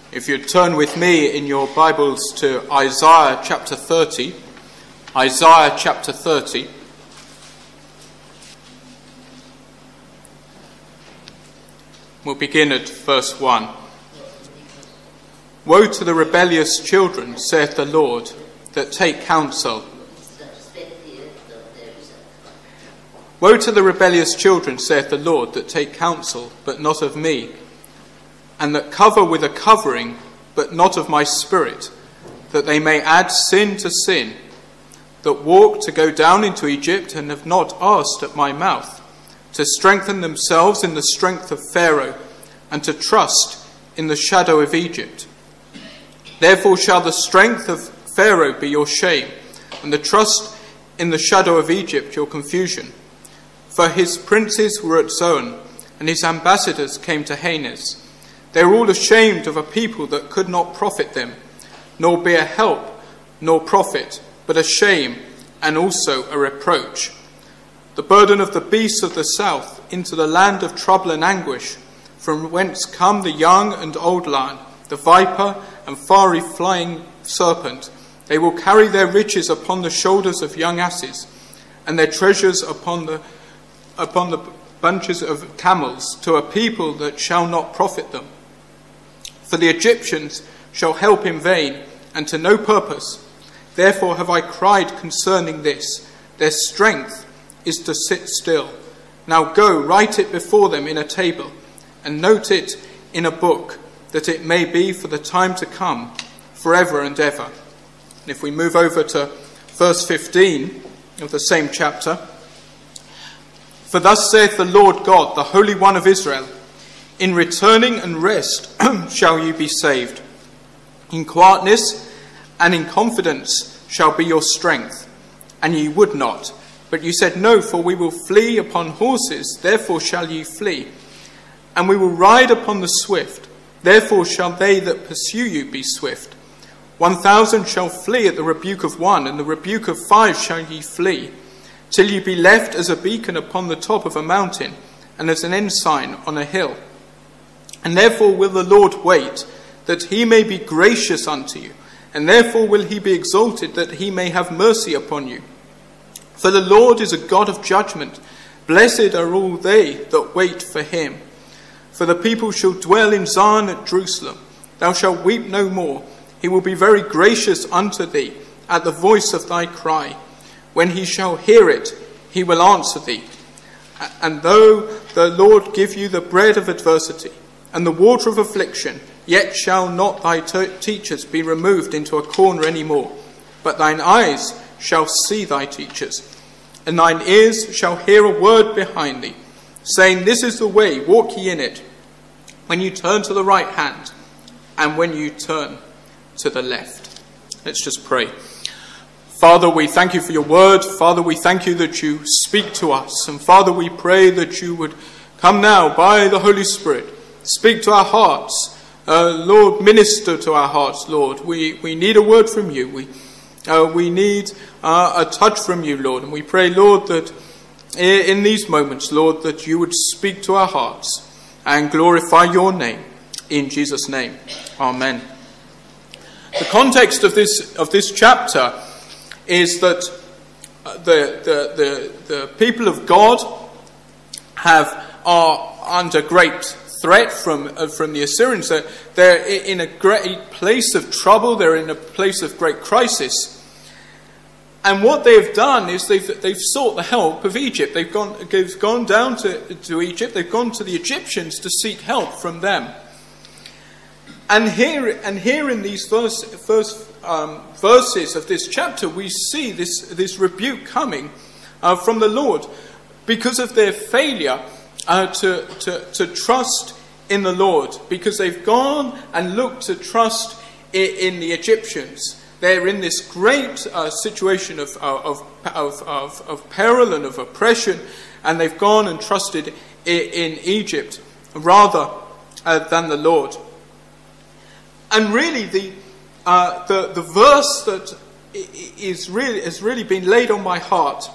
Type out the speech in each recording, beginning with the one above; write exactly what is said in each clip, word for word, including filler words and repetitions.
If you'd turn with me in your Bibles to Isaiah chapter thirty, Isaiah chapter thirty. We'll begin at verse one. Woe to the rebellious children, saith the Lord, that take counsel. Woe to the rebellious children, saith the Lord, that take counsel, but not of me, and that cover with a covering, but not of my spirit, that they may add sin to sin, that walk to go down into Egypt, and have not asked at my mouth, to strengthen themselves in the strength of Pharaoh, and to trust in the shadow of Egypt. Therefore shall the strength of Pharaoh be your shame, and the trust in the shadow of Egypt your confusion. For his princes were at Zoan, and his ambassadors came to Hanes. They were all ashamed of a people that could not profit them, nor be a help, nor profit, but a shame, and also a reproach. The burden of the beasts of the south into the land of trouble and anguish, from whence come the young and old lion, the viper and fiery flying serpent. They will carry their riches upon the shoulders of young asses, and their treasures upon the upon the bunches of camels, to a people that shall not profit them. For the Egyptians shall help in vain, and to no purpose. Therefore have I cried concerning this. Their strength is to sit still. Now go, write it before them in a table, and note it in a book, that it may be for the time to come, forever and ever. And if we move over to verse fifteen of the same chapter. For thus saith the Lord God, the Holy One of Israel, in returning and rest shall you be saved. In quietness and in confidence shall be your strength. And ye would not. But you said, no, for we will flee upon horses, therefore shall ye flee. And we will ride upon the swift, therefore shall they that pursue you be swift. One thousand shall flee at the rebuke of one, and the rebuke of five shall ye flee, till ye be left as a beacon upon the top of a mountain, and as an ensign on a hill. And therefore will the Lord wait, that he may be gracious unto you, and therefore will he be exalted, that he may have mercy upon you. For the Lord is a God of judgment. Blessed are all they that wait for him. For the people shall dwell in Zion at Jerusalem. Thou shalt weep no more. He will be very gracious unto thee at the voice of thy cry. When he shall hear it, he will answer thee. And though the Lord give you the bread of adversity and the water of affliction, yet shall not thy t- teachers be removed into a corner any more, but thine eyes shall see thy teachers, and thine ears shall hear a word behind thee, saying, this is the way, walk ye in it, when you turn to the right hand, and when you turn to the left. Let's just pray. Father, we thank you for your word. Father, we thank you that you speak to us. And Father, we pray that you would come now by the Holy Spirit, speak to our hearts. Uh, Lord, minister to our hearts, Lord. We we need a word from you. We uh, we need uh, a touch from you, Lord. And we pray, Lord, that in these moments, Lord, that you would speak to our hearts and glorify your name. In Jesus' name, amen. The context of this of this chapter is that the the the, the people of God have are under great threat from uh, from the Assyrians. They're, they're in a great place of trouble. They're in a place of great crisis. And what they've done is they've they've sought the help of Egypt. They've gone they've gone down to, to Egypt. They've gone to the Egyptians to seek help from them. And here and here in these first first um, verses of this chapter, we see this this rebuke coming uh, from the Lord because of their failure uh, to, to to trust in the Lord, because they've gone and looked to trust in, in the Egyptians. They're in this great uh, situation of of, of of of peril and of oppression, and they've gone and trusted in, in Egypt rather uh, than the Lord. And really, the uh, the the verse that is really has really been laid on my heart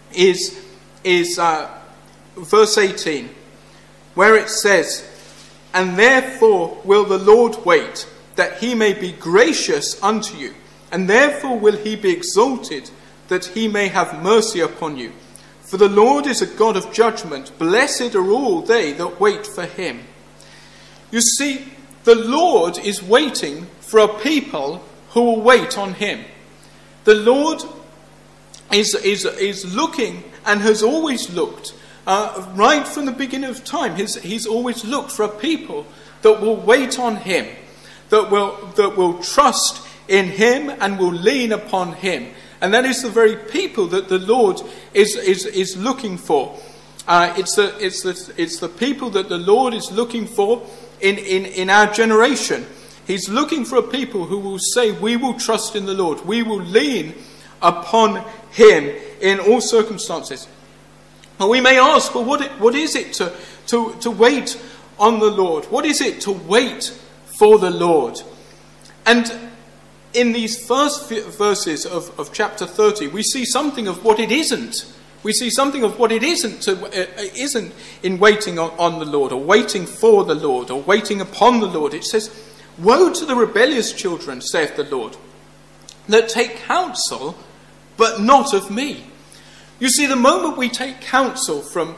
is is uh, verse eighteen, where it says, And therefore will the Lord wait, that he may be gracious unto you. And therefore will he be exalted, that he may have mercy upon you. For the Lord is a God of judgment. Blessed are all they that wait for him. You see, the Lord is waiting for a people who will wait on him. The Lord is, is, is looking and has always looked, uh, right from the beginning of time, he's, he's always looked for a people that will wait on him, that will, that will trust in him and will lean upon him. And that is the very people that the Lord is, is, is looking for. Uh, it's, the, it's, the, it's the people that the Lord is looking for in, in, in our generation. He's looking for a people who will say, we will trust in the Lord. We will lean upon him in all circumstances. And we may ask, well, what, what is it to, to, to wait on the Lord? What is it to wait for the Lord? And in these first verses of, of chapter thirty, we see something of what it isn't. We see something of what it isn't to, uh, isn't in waiting on, on the Lord, or waiting for the Lord, or waiting upon the Lord. It says, woe to the rebellious children, saith the Lord, that take counsel, but not of me. You see, the moment we take counsel from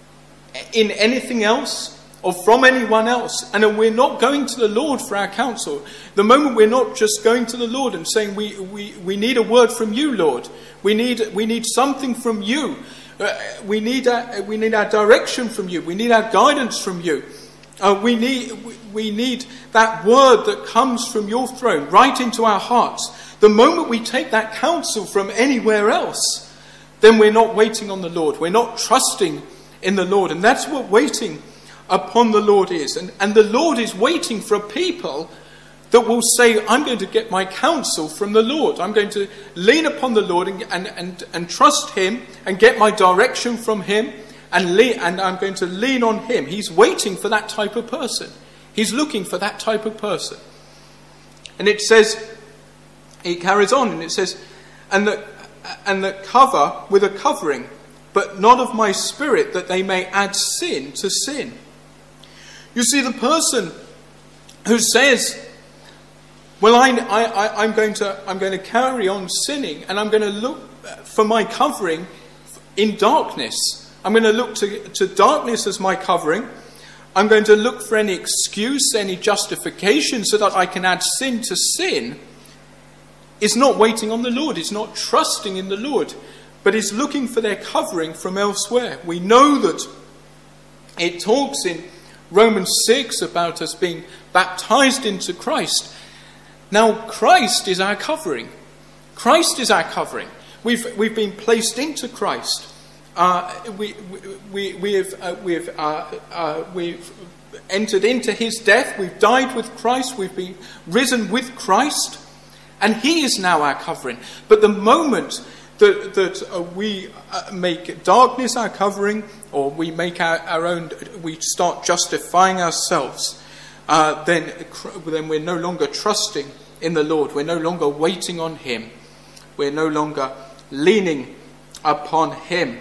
in anything else, or from anyone else, and we're not going to the Lord for our counsel, the moment we're not just going to the Lord and saying, we, we, we need a word from you, Lord, we need, we need something from you, uh, we, need our, we need our direction from you, we need our guidance from you, uh, we, need, we need that word that comes from your throne right into our hearts. The moment we take that counsel from anywhere else, then we're not waiting on the Lord, we're not trusting in the Lord. And that's what waiting upon the Lord is. And, and the Lord is waiting for a people that will say, I'm going to get my counsel from the Lord. I'm going to lean upon the Lord and, and, and, and trust him and get my direction from him, and, lean, and I'm going to lean on him. He's waiting for that type of person. He's looking for that type of person. And it says, it carries on and it says, and that, and that cover with a covering, but not of my spirit, that they may add sin to sin. You see, the person who says, well, I, I, I'm, going to, I'm going to carry on sinning, and I'm going to look for my covering in darkness. I'm going to look to, to darkness as my covering. I'm going to look for any excuse, any justification, so that I can add sin to sin, is not waiting on the Lord, is not trusting in the Lord, but is looking for their covering from elsewhere. We know that it talks in Romans six about us being baptized into Christ. Now, Christ is our covering. Christ is our covering. We've we've been placed into Christ. Uh, we we we have uh, we've uh, uh, we've entered into his death. We've died with Christ. We've been risen with Christ, and he is now our covering. But the moment that that uh, we uh, make darkness our covering, or we make our, our own, we start justifying ourselves, uh, then then we're no longer trusting in the Lord. We're no longer waiting on him. We're no longer leaning upon him.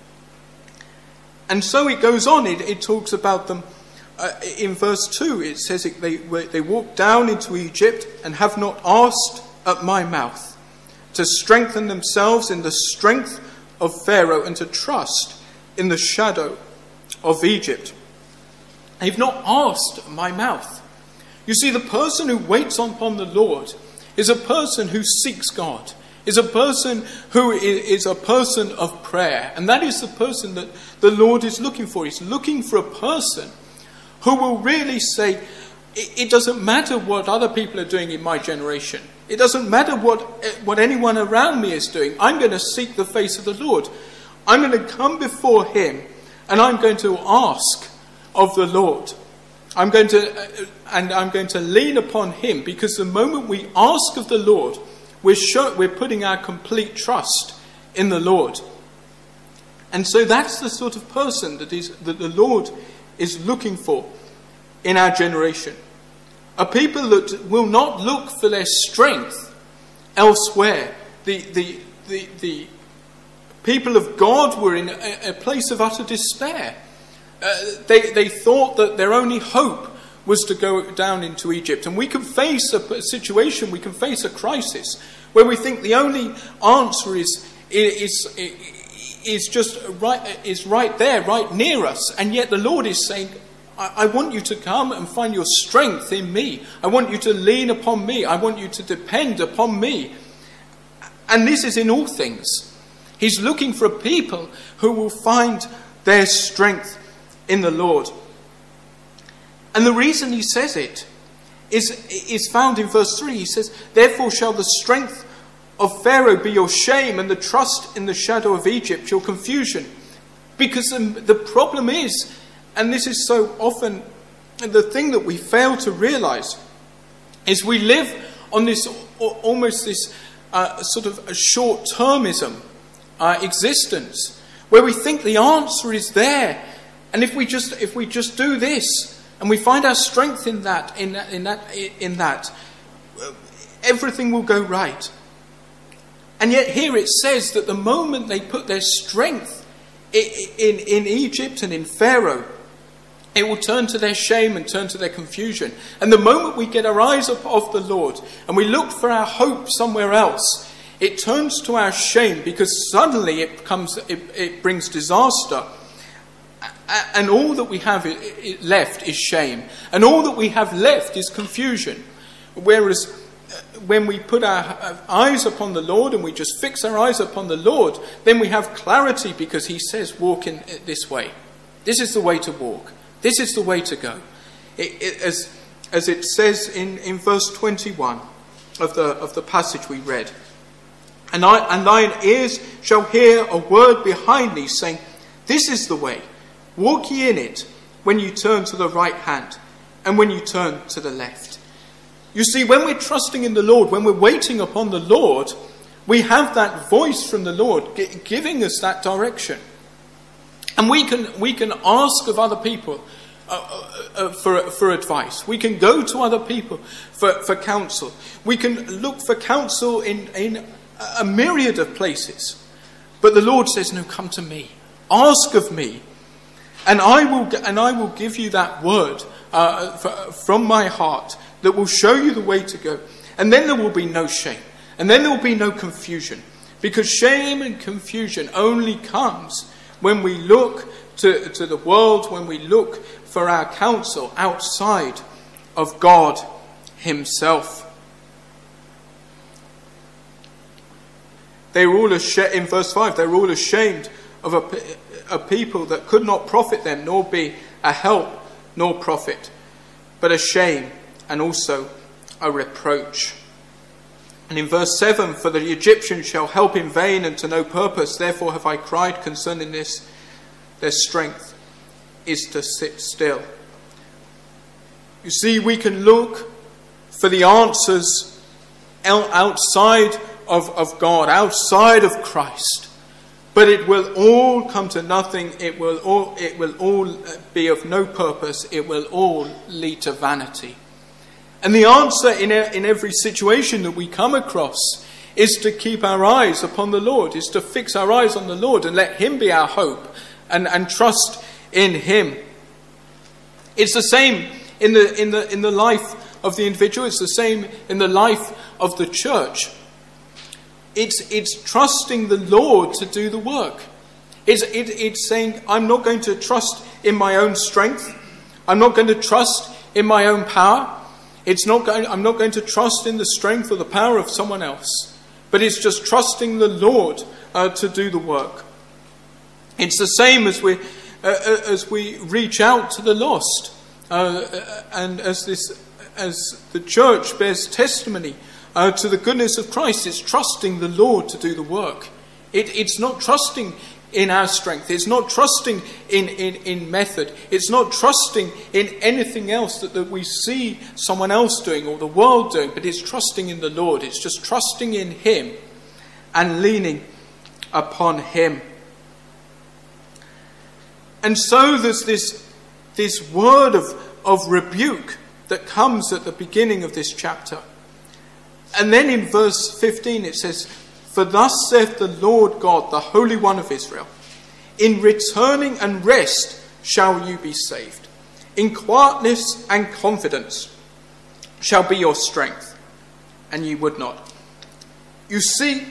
And so it goes on. It, it talks about them uh, in verse two. It says it, they they walked down into Egypt and have not asked at my mouth, to strengthen themselves in the strength of Pharaoh and to trust in the shadow of Egypt. They've not asked at my mouth. You see, the person who waits upon the Lord is a person who seeks God, is a person who is a person of prayer. And that is the person that the Lord is looking for. He's looking for a person who will really say, it doesn't matter what other people are doing in my generation. It doesn't matter what, what anyone around me is doing. I'm going to seek the face of the Lord. I'm going to come before him and I'm going to ask of the Lord. I'm going to, and I'm going to lean upon him, because the moment we ask of the Lord, we're show, we're putting our complete trust in the Lord. And so that's the sort of person that is that the Lord is looking for in our generation. A people that will not look for their strength elsewhere. The the the, the people of God were in a, a place of utter despair. Uh, they, they thought that their only hope was to go down into Egypt. And we can face a situation, we can face a crisis where we think the only answer is is is just right is right there, right near us. And yet the Lord is saying, I, I want you to come and find your strength in me. I want you to lean upon me. I want you to depend upon me. And this is in all things. He's looking for a people who will find their strength in the Lord. And the reason he says it is, is found in verse three. He says, therefore shall the strength of Pharaoh be your shame, and the trust in the shadow of Egypt your confusion. Because the, the problem is, and this is so often the thing that we fail to realize, is we live on this almost this uh, sort of a short-termism uh, existence, where we think the answer is there, and if we just if we just do this, and we find our strength in that, in that, in that, in that, everything will go right. And yet here it says that the moment they put their strength in, in, in Egypt and in Pharaoh, it will turn to their shame and turn to their confusion. And the moment we get our eyes up off the Lord and we look for our hope somewhere else, it turns to our shame, because suddenly it comes, it, it brings disaster. And all that we have left is shame. And all that we have left is confusion. Whereas when we put our eyes upon the Lord and we just fix our eyes upon the Lord, then we have clarity, because he says, walk in this way. This is the way to walk. This is the way to go. It, it, as, as it says in, in verse twenty-one of the, of the passage we read. And, I, and thine ears shall hear a word behind thee, saying, this is the way. Walk ye in it, when you turn to the right hand and when you turn to the left. You see, when we're trusting in the Lord, when we're waiting upon the Lord, we have that voice from the Lord g- giving us that direction. And we can we can ask of other people uh, uh, for, for advice. We can go to other people for, for counsel. We can look for counsel in, in a myriad of places. But the Lord says, no, come to me. Ask of me. And I will and I will give you that word uh, from my heart that will show you the way to go. And then there will be no shame. And then there will be no confusion. Because shame and confusion only comes when we look to, to the world, when we look for our counsel outside of God himself. They were all ashamed, in verse five, they were all ashamed of a, a people that could not profit them, nor be a help, nor profit, but a shame and also a reproach. And in verse seven, for the Egyptians shall help in vain and to no purpose, therefore have I cried concerning this, their strength is to sit still. You see, we can look for the answers outside of, of God, outside of Christ. But it will all come to nothing. It will all, it will all be of no purpose. It will all lead to vanity. And the answer in, a, in every situation that we come across is to keep our eyes upon the Lord, is to fix our eyes on the Lord and let him be our hope and, and trust in him. It's the same in the, in the, in the life of the individual. It's the same in the life of the church. It's, it's trusting the Lord to do the work. It's, it, it's saying, I'm not going to trust in my own strength. I'm not going to trust in my own power. It's not going, I'm not going to trust in the strength or the power of someone else. But it's just trusting the Lord uh, to do the work. It's the same as we, uh, as we reach out to the lost. Uh, and as, this, as the church bears testimony Uh, to the goodness of Christ, it's trusting the Lord to do the work. It, it's not trusting in our strength. It's not trusting in, in, in method. It's not trusting in anything else that, that we see someone else doing or the world doing, but it's trusting in the Lord. It's just trusting in him and leaning upon him. And so there's this, this word of, of rebuke that comes at the beginning of this chapter. And then in verse fifteen it says, for thus saith the Lord God, the Holy One of Israel, in returning and rest shall you be saved. in quietness and confidence shall be your strength, and ye would not. You see,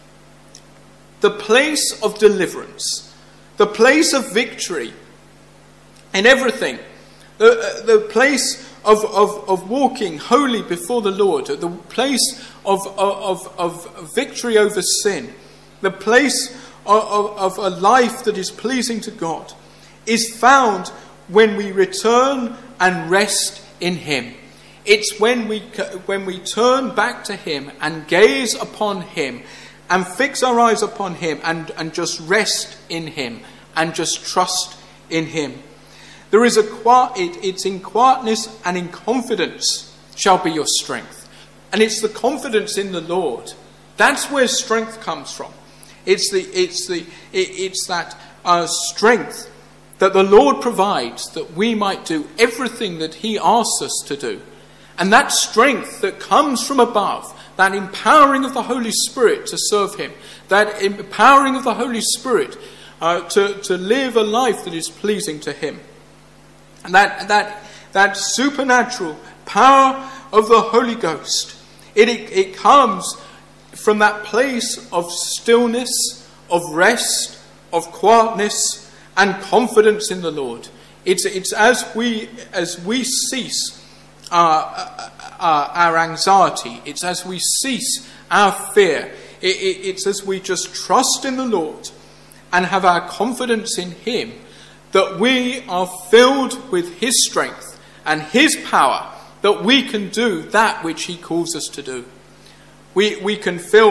the place of deliverance, the place of victory in everything, the, the place of, of, of walking holy before the Lord, the place of, of, of victory over sin, the place of, of, of a life that is pleasing to God, is found when we return and rest in him. It's when we when we turn back to him and gaze upon him and fix our eyes upon him and, and just rest in him and just trust in him. There is a quiet, it's in quietness and in confidence shall be your strength. And it's the confidence in the Lord. That's where strength comes from. It's the it's the it, it's that uh, strength that the Lord provides that we might do everything that he asks us to do. And that strength that comes from above, that empowering of the Holy Spirit to serve him, that empowering of the Holy Spirit uh, to, to live a life that is pleasing to him. And that, that, that supernatural power of the Holy Ghost, it, it, it comes from that place of stillness, of rest, of quietness, and confidence in the Lord. It's, it's as we as we cease our, our, our anxiety, it's as we cease our fear, it, it, it's as we just trust in the Lord and have our confidence in him, that we are filled with his strength and his power, that we can do that which he calls us to do. We, we can feel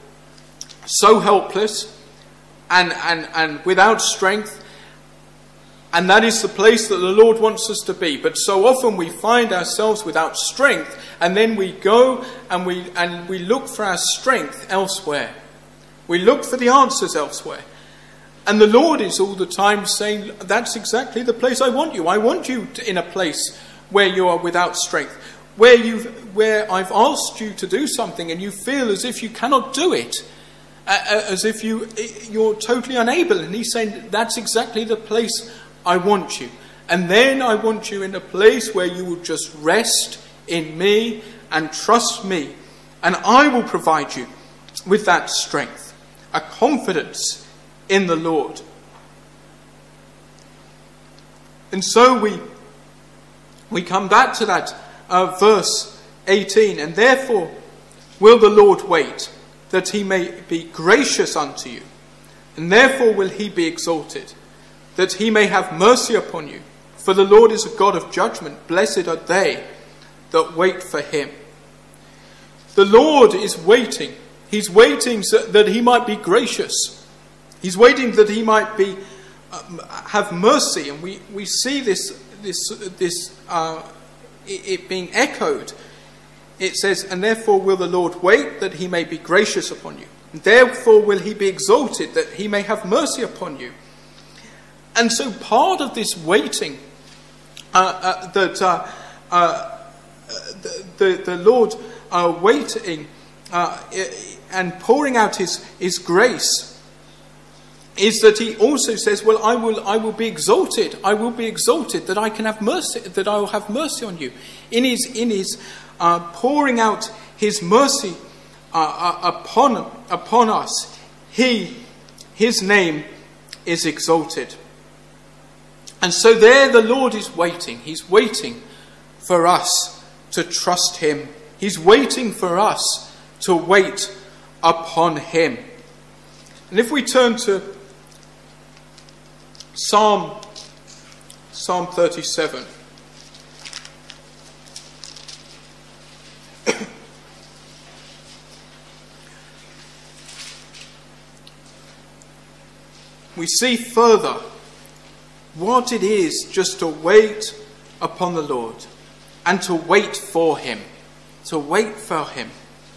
so helpless and, and, and without strength, and that is the place that the Lord wants us to be. But so often we find ourselves without strength, and then we go and we and we look for our strength elsewhere. We look for the answers elsewhere. And the Lord is all the time saying, that's exactly the place I want you. I want you to, in a place where you are without strength, where you where I've asked you to do something and you feel as if you cannot do it, as if you you're totally unable. And he's saying, that's exactly the place I want you. And then I want you in a place where you will just rest in me and trust me. And I will provide you with that strength, a confidence in the Lord. And so we we come back to that uh, verse eighteen. And therefore will the Lord wait, that he may be gracious unto you. And therefore will he be exalted, that he may have mercy upon you. For the Lord is a God of judgment. Blessed are they that wait for him. The Lord is waiting. He's waiting so that he might be gracious. He's waiting that he might be um, have mercy. And we, we see this, this, this uh, it, it being echoed. It says, and therefore will the Lord wait, that he may be gracious upon you. And therefore will he be exalted, that he may have mercy upon you. And so part of this waiting uh, uh, that uh, uh, the, the, the Lord uh, waiting uh, and pouring out his, his grace is that he also says, well, I will I will be exalted. I will be exalted that I can have mercy, that I will have mercy on you. In his in his uh, pouring out his mercy uh, uh, upon upon us, he his name is exalted. And so there the Lord is waiting. He's waiting for us to trust him. He's waiting for us to wait upon him. And if we turn to Psalm, Psalm thirty-seven. We see further what it is just to wait upon the Lord and to wait for him, to wait for him.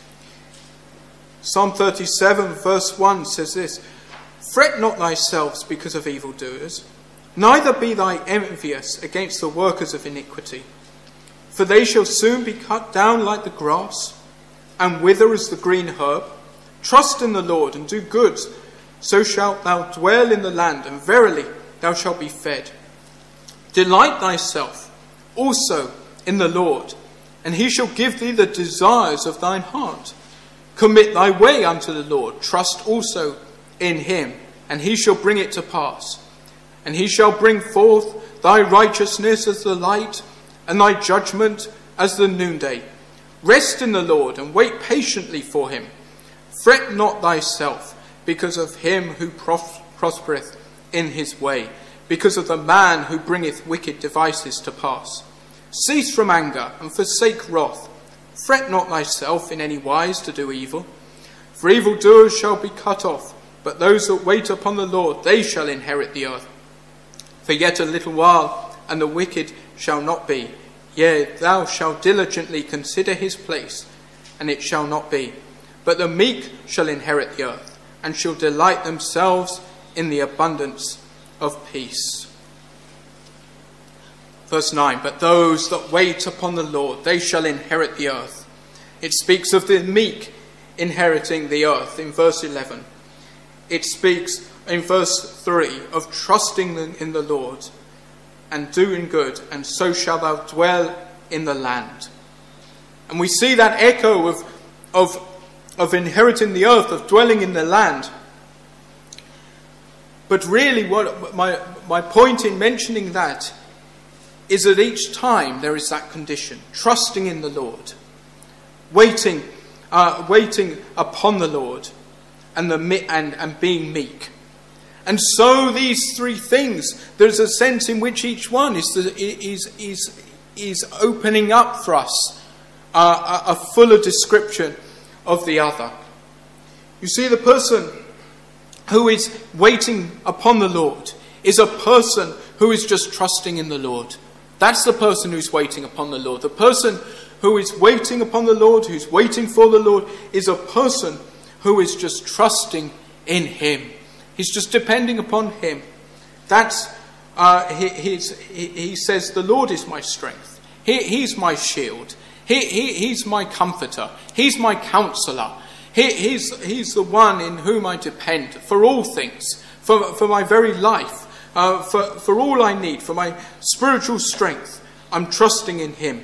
Psalm thirty-seven verse one says this, fret not thyself because of evildoers, neither be thou envious against the workers of iniquity. For they shall soon be cut down like the grass, and wither as the green herb. Trust in the Lord, and do good, so shalt thou dwell in the land, and verily thou shalt be fed. Delight thyself also in the Lord, and he shall give thee the desires of thine heart. Commit thy way unto the Lord. Trust also in him, and he shall bring it to pass. And he shall bring forth thy righteousness as the light, and thy judgment as the noonday. Rest in the Lord, and wait patiently for him. Fret not thyself because of him who pros- prospereth in his way, because of the man who bringeth wicked devices to pass. Cease from anger, and forsake wrath. Fret not thyself in any wise to do evil. For evildoers shall be cut off, but those that wait upon the Lord, they shall inherit the earth. For yet a little while, and the wicked shall not be. Yea, thou shalt diligently consider his place, and it shall not be. But the meek shall inherit the earth, and shall delight themselves in the abundance of peace. Verse nine, but those that wait upon the Lord, they shall inherit the earth. It speaks of the meek inheriting the earth in verse eleven. It speaks in verse three of trusting in the Lord and doing good, and so shalt thou dwell in the land. And we see that echo of, of, of inheriting the earth, of dwelling in the land. But really, what my, my point in mentioning that is that each time there is that condition, trusting in the Lord, waiting, uh, waiting upon the Lord, and, the, and, and being meek. And so these three things, there's a sense in which each one is, is, is, is opening up for us uh, a, a fuller description of the other. You see, the person who is waiting upon the Lord is a person who is just trusting in the Lord. That's the person who's waiting upon the Lord. The person who is waiting upon the Lord, who's waiting for the Lord, is a person who is just trusting in him. He's just depending upon him. That's uh, he, he's, he, he says, the Lord is my strength. He, he's my shield. He, he, he's my comforter. He's my counselor. He, he's, he's the one in whom I depend for all things, for, for my very life, uh, for, for all I need, for my spiritual strength. I'm trusting in him.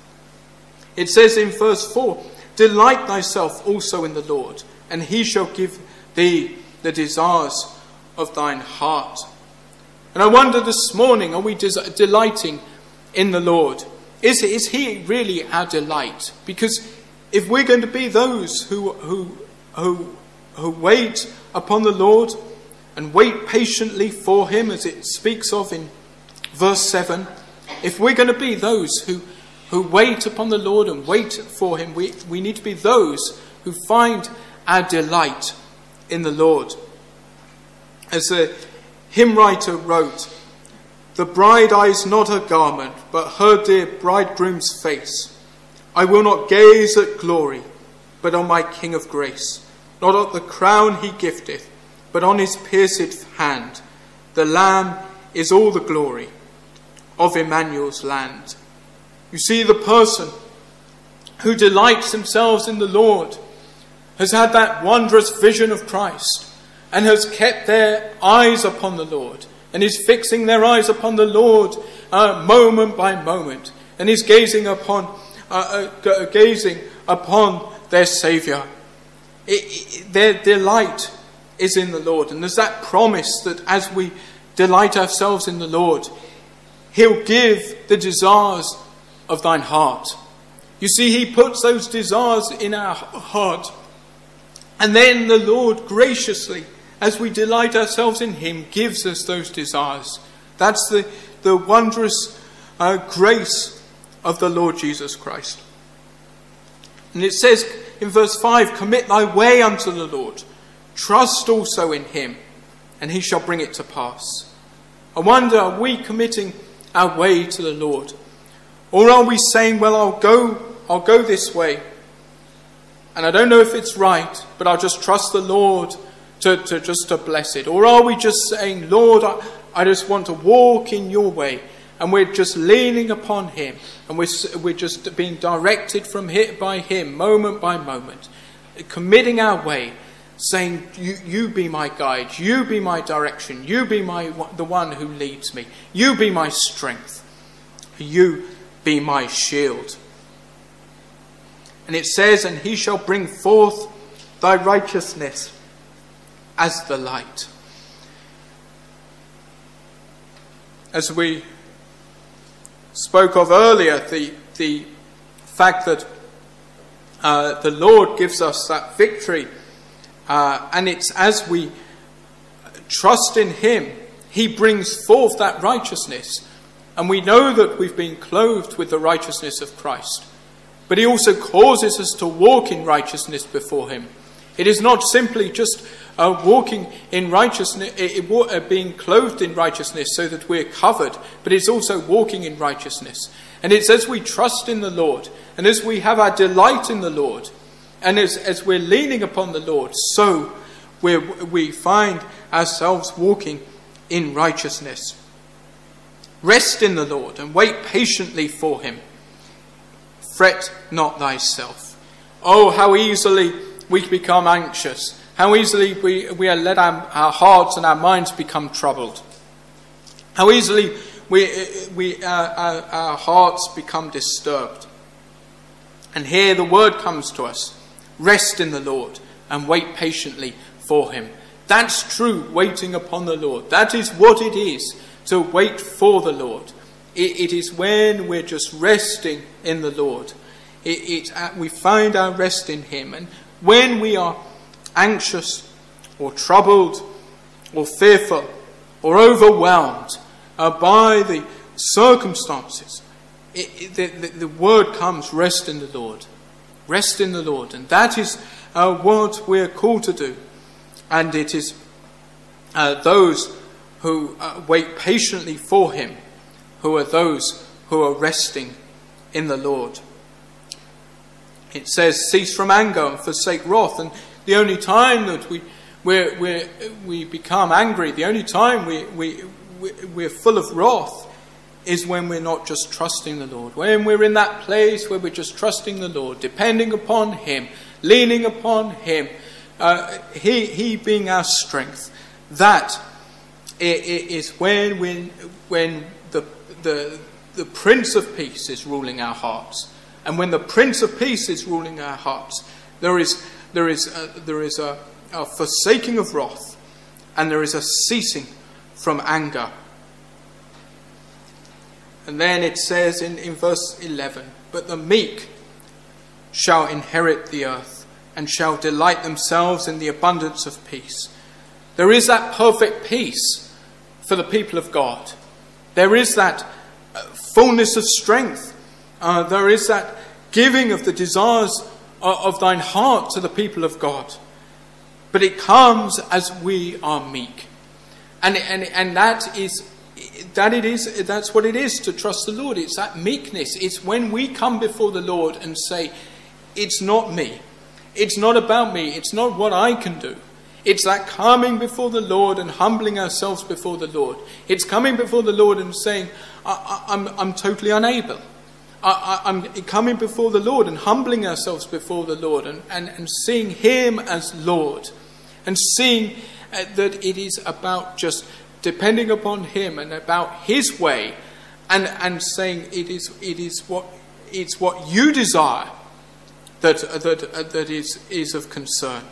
It says in verse four, delight thyself also in the Lord, and he shall give thee the desires of thine heart. And I wonder this morning, are we des- delighting in the Lord? Is, is he really our delight? Because if we're going to be those who, who, who, who wait upon the Lord and wait patiently for him, as it speaks of in verse seven, if we're going to be those who, who wait upon the Lord and wait for him, we, we need to be those who find our delight in the Lord. As the hymn writer wrote, the bride eyes not her garment, but her dear bridegroom's face. I will not gaze at glory, but on my King of grace. Not at the crown he gifteth, but on his pierced hand. The Lamb is all the glory of Emmanuel's land. You see, the person who delights themselves in the Lord has had that wondrous vision of Christ and has kept their eyes upon the Lord and is fixing their eyes upon the Lord uh, moment by moment, and is gazing upon uh, uh, gazing upon their Saviour. It, it, their delight is in the Lord, and there's that promise that as we delight ourselves in the Lord, he'll give the desires of thine heart. You see, he puts those desires in our heart, and then the Lord graciously, as we delight ourselves in him, gives us those desires. That's the, the wondrous uh, grace of the Lord Jesus Christ. And it says in verse five, commit thy way unto the Lord. Trust also in him, and he shall bring it to pass. I wonder, are we committing our way to the Lord? Or are we saying, well, I'll go, I'll go this way, and I don't know if it's right, but I'll just trust the Lord to, to just to bless it? Or are we just saying, Lord, I, I just want to walk in your way, and we're just leaning upon him, and we're, we're just being directed from him, by him, moment by moment, committing our way, saying, you, you be my guide, you be my direction, you be my the one who leads me, you be my strength, you be my shield. And it says, and he shall bring forth thy righteousness as the light. As we spoke of earlier, the, the fact that uh, the Lord gives us that victory, uh, and it's as we trust in him, he brings forth that righteousness. And we know that we've been clothed with the righteousness of Christ. But he also causes us to walk in righteousness before him. It is not simply just uh, walking in righteousness, it, it, uh, being clothed in righteousness so that we're covered, but it's also walking in righteousness. And it's as we trust in the Lord, and as we have our delight in the Lord, and as, as we're leaning upon the Lord, so we we find ourselves walking in righteousness. Rest in the Lord and wait patiently for him. Fret not thyself. Oh, how easily we become anxious. How easily we, we are let our, our hearts and our minds become troubled. How easily we, we, uh, our, our hearts become disturbed. And here the word comes to us. Rest in the Lord and wait patiently for him. That's true waiting upon the Lord. That is what it is to wait for the Lord. It, it is when we're just resting in the Lord. It, it, uh, we find our rest in him. And when we are anxious or troubled or fearful or overwhelmed uh, by the circumstances, it, it, the, the, the word comes, rest in the Lord. Rest in the Lord. And that is uh, what we're called to do. And it is uh, those who uh, wait patiently for him who are those who are resting in the Lord. It says, cease from anger and forsake wrath. And the only time that we we're, we're, we become angry, the only time we, we, we're full of wrath is when we're not just trusting the Lord. When we're in that place where we're just trusting the Lord, depending upon him, leaning upon him, uh, he, he being our strength. That is when, when, when the, the, the Prince of Peace is ruling our hearts. And when the Prince of Peace is ruling our hearts, there is, there is, a, there is a, a forsaking of wrath, and there is a ceasing from anger. And then it says in, in verse eleven, but the meek shall inherit the earth, and shall delight themselves in the abundance of peace. There is that perfect peace for the people of God. There is that fullness of strength. Uh, there is that giving of the desires of thine heart to the people of God. But it comes as we are meek. And, and, and that is, that it is, that's what it is to trust the Lord. It's that meekness. It's when we come before the Lord and say, it's not me. It's not about me. It's not what I can do. It's that coming before the Lord and humbling ourselves before the Lord. It's coming before the Lord and saying, I, I, I'm, I'm totally unable. I, I, I'm coming before the Lord and humbling ourselves before the Lord and, and, and seeing him as Lord. And seeing uh, that it is about just depending upon him and about his way. And, and saying it is, it is what, it's what you desire that, that, uh, that is, is of concern.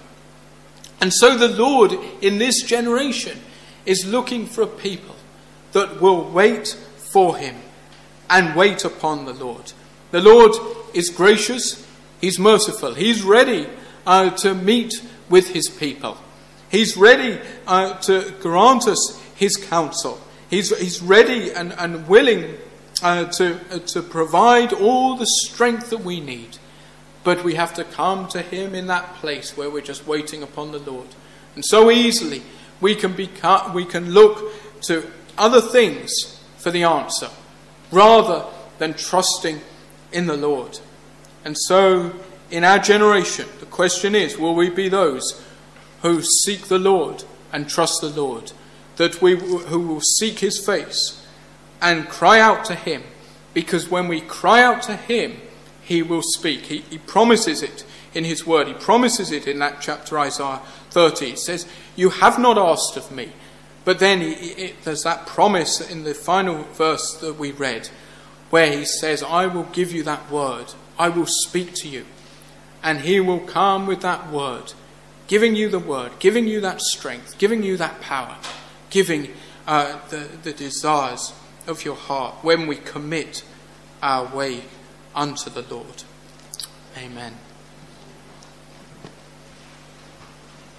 And so the Lord in this generation is looking for a people that will wait for him and wait upon the Lord. The Lord is gracious, he's merciful, he's ready uh, to meet with his people. He's ready uh, to grant us his counsel. He's, he's ready and, and willing uh, to, uh, to provide all the strength that we need. But we have to come to him in that place where we're just waiting upon the Lord. And so easily we can be, we can look to other things for the answer rather than trusting in the Lord. And so in our generation, the question is, will we be those who seek the Lord and trust the Lord? That we who will seek his face and cry out to him? Because when we cry out to him, he will speak. He, he promises it in his word. He promises it in that chapter, Isaiah thirty. It says, you have not asked of me. But then he, it, there's that promise in the final verse that we read, where he says, I will give you that word. I will speak to you. And he will come with that word, giving you the word, giving you that strength, giving you that power, giving uh, the, the desires of your heart when we commit our way unto the Lord. Amen.